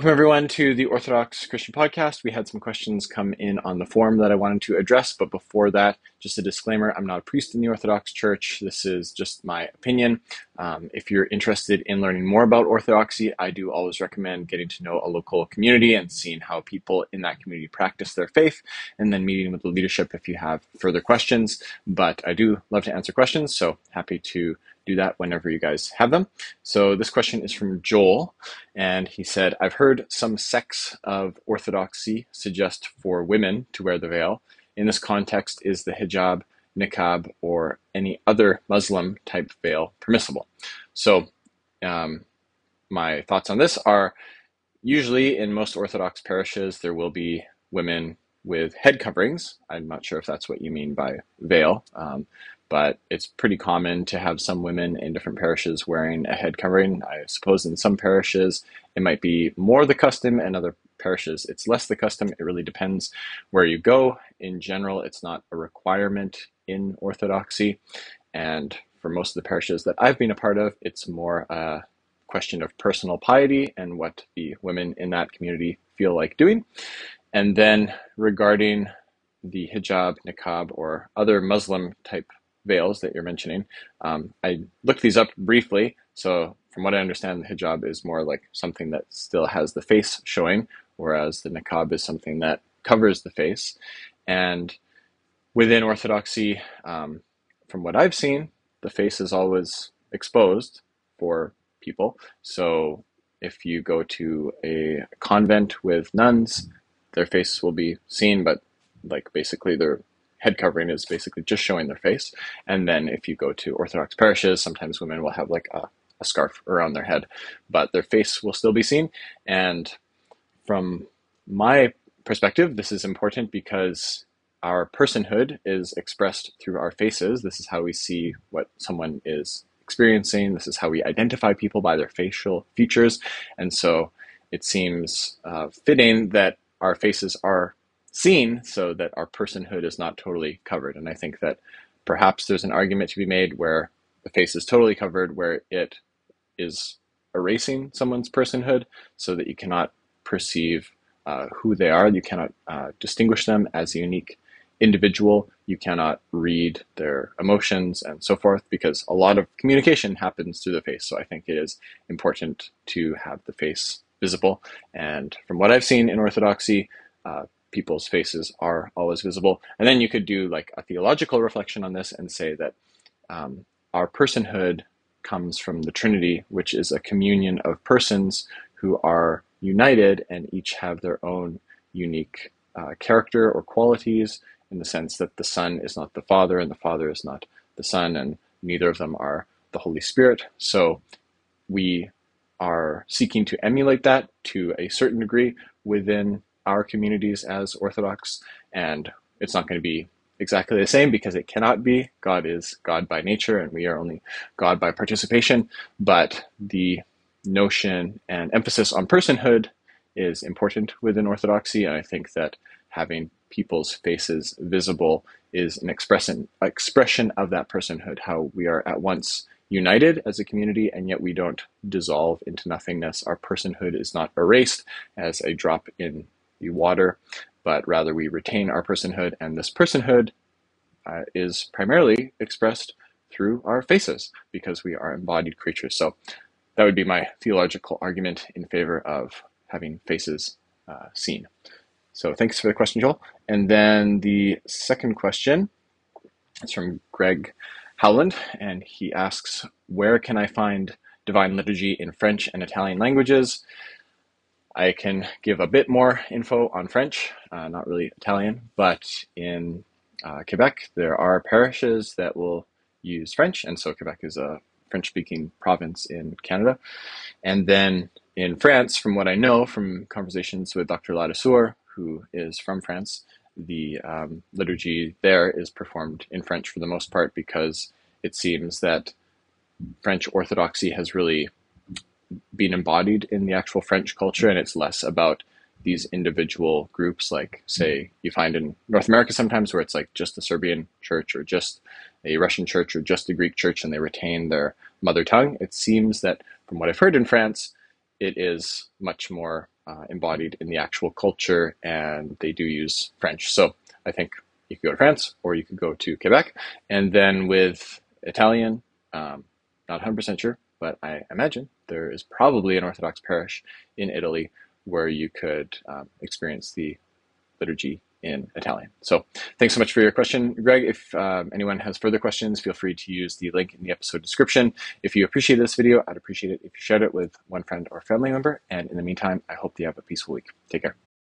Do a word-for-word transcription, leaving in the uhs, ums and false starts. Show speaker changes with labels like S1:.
S1: Welcome, everyone, to the Orthodox Christian Podcast. We had some questions come in on the forum that I wanted to address, but before that, just a disclaimer, I'm not a priest in the Orthodox Church. This is just my opinion. Um, if you're interested in learning more about Orthodoxy, I do always recommend getting to know a local community and seeing how people in that community practice their faith, and then meeting with the leadership if you have further questions. But I do love to answer questions, so happy to do that whenever you guys have them. So this question is from Joel, and he said, I've heard some sects of Orthodoxy suggest for women to wear the veil. In this context, is the hijab, niqab, or any other Muslim type veil permissible? So um, my thoughts on this are, usually in most Orthodox parishes, there will be women with head coverings. I'm not sure if that's what you mean by veil, um, but it's pretty common to have some women in different parishes wearing a head covering. I suppose in some parishes it might be more the custom, and other parishes it's less the custom. It really depends where you go. In general, it's not a requirement in Orthodoxy, and for most of the parishes that I've been a part of, it's more a question of personal piety and what the women in that community feel like doing. And then regarding the hijab, niqab, or other Muslim type veils that you're mentioning, um, I looked these up briefly. So from what I understand, the hijab is more like something that still has the face showing, whereas the niqab is something that covers the face. And within Orthodoxy, um, from what I've seen, the face is always exposed for people. So if you go to a convent with nuns, their face will be seen, but like basically their head covering is basically just showing their face. And then if you go to Orthodox parishes, sometimes women will have like a, a scarf around their head, but their face will still be seen. And from my perspective, this is important because our personhood is expressed through our faces. This is how we see what someone is experiencing. This is how we identify people, by their facial features. And so it seems uh, fitting that our faces are seen so that our personhood is not totally covered. And I think that perhaps there's an argument to be made where the face is totally covered, where it is erasing someone's personhood so that you cannot perceive uh, who they are. You cannot uh, distinguish them as a unique individual. You cannot read their emotions and so forth, because a lot of communication happens through the face. So I think it is important to have the face visible. And from what I've seen in Orthodoxy, uh, people's faces are always visible. And then you could do like a theological reflection on this and say that um, our personhood comes from the Trinity, which is a communion of persons who are united and each have their own unique uh, character or qualities, in the sense that the Son is not the Father and the Father is not the Son, and neither of them are the Holy Spirit. So we are seeking to emulate that to a certain degree within our communities as Orthodox, and it's not going to be exactly the same because it cannot be. God is God by nature, and we are only God by participation, but the notion and emphasis on personhood is important within Orthodoxy, and I think that having people's faces visible is an expression expression of that personhood, how we are at once united as a community, and yet we don't dissolve into nothingness. Our personhood is not erased as a drop in the water, but rather we retain our personhood, and this personhood uh, is primarily expressed through our faces because we are embodied creatures. So that would be my theological argument in favor of having faces uh, seen. So thanks for the question, Joel. And then the second question is from Greg Howland, and he asks, where can I find Divine Liturgy in French and Italian languages? I can give a bit more info on French, uh, not really Italian, but in uh, Quebec, there are parishes that will use French, and so Quebec is a French-speaking province in Canada. And then in France, from what I know from conversations with Doctor Ladesseur, who is from France, the um, liturgy there is performed in French for the most part, because it seems that French Orthodoxy has really been embodied in the actual French culture, and it's less about these individual groups, like say you find in North America sometimes, where it's like just the Serbian church or just a Russian church or just the Greek church, and they retain their mother tongue. It seems that from what I've heard in France, it is much more uh, embodied in the actual culture, and they do use French. So I think you could go to France or you could go to Quebec. And then with Italian, um, not one hundred percent sure, but I imagine there is probably an Orthodox parish in Italy where you could um, experience the liturgy in Italian. So thanks so much for your question, Greg. If um, anyone has further questions, feel free to use the link in the episode description. If you appreciate this video, I'd appreciate it if you shared it with one friend or family member. And in the meantime, I hope you have a peaceful week. Take care.